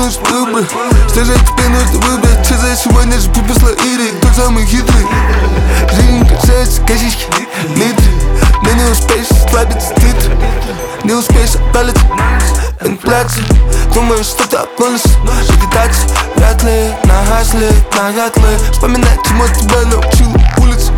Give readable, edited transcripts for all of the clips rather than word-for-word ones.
нужен выбор. Что же тебе нужно выбрать? Что за сегодня же пописла Ири? Кто самый хитрый? Жизнь касается косички, литры. Но не успеешь слабиться титры. Не успеешь отдалиться инфляция. Думаешь, что ты обнулишься? Вегетация, вряд ли, на хасле, навряд ли. Вспоминать, чему тебя научила улица.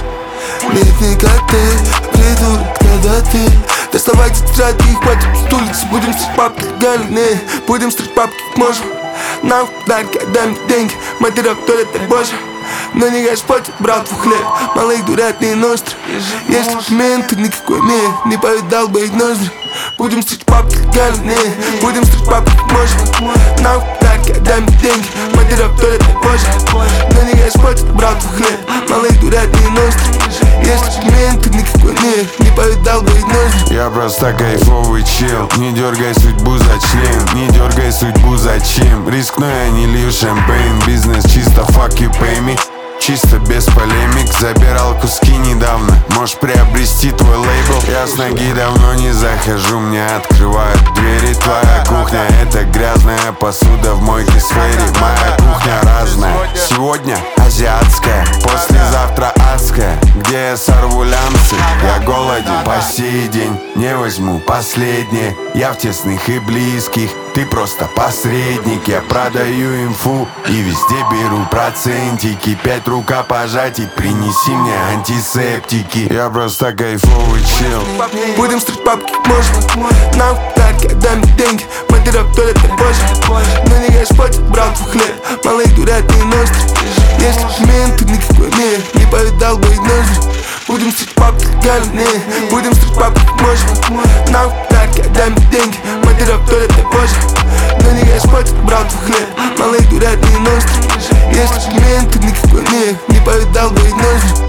Нет, не как ты, придурок, когда ты. Доставай тетради и хватит с улицы. Будем стричь бабки легальные, будем стричь бабки как можем. Нам подарки, отдай мне деньги, матера, кто это божья. Но не господь, брат, в хлеб, малых дурят не ностры. Если менты никакой не повидал бы их ноздри. Будем стричь бабки легальные, будем стричь бабки как можем. Нам подарки, отдай мне деньги, матера, кто это божья. Но не господь, брат, в хлеб, малых дурят не ностры. Если менты никакой не повидал бы их ноздри. Я просто кайфовый чел. Не дергай судьбу за член, не дергай судьбу зачем. Рискну, я не лью шампейн. Бизнес чисто, fuck you, pay me. Чисто без полемик, забирал куски недавно. Можешь приобрести твой лейбл. Я с ноги давно не захожу, мне открывают двери. Твоя кухня — это грязная посуда в мойке сфере. Моя кухня разная. Сегодня азиатская, послезавтра адская. Где я сорву лямцы, я голоден по сей день. Не возьму последнее, я в тесных и близких. Ты просто посредник, я продаю инфу и везде беру процентики. 5 рукопожатий, принеси мне антисептики. Я просто кайфовый чел. Будем стричь бабки как можем. Нам подарки, отдай мне деньги, матера, кто это божья. Но не господь, брат, в хлеб, малых дурят не ностры. Если менты никакой не повидал бы их ноздри. Будем стричь бабки легальные, будем стричь бабки как можем. Нам подарки, отдай мне деньги, матера, кто это божья. Но не господь, брат, в хлеб, малых дурят не ностры. Если менты никакой не повидал бы их ноздри.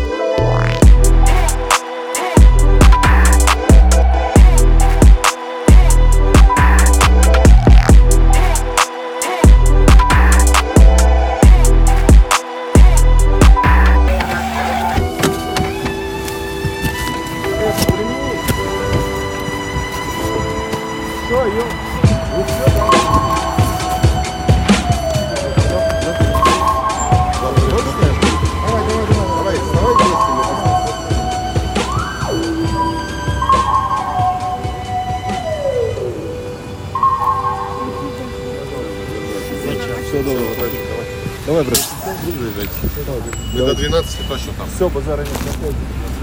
Все, давай, брат. Мы до 12 точно там. Все, базара нет.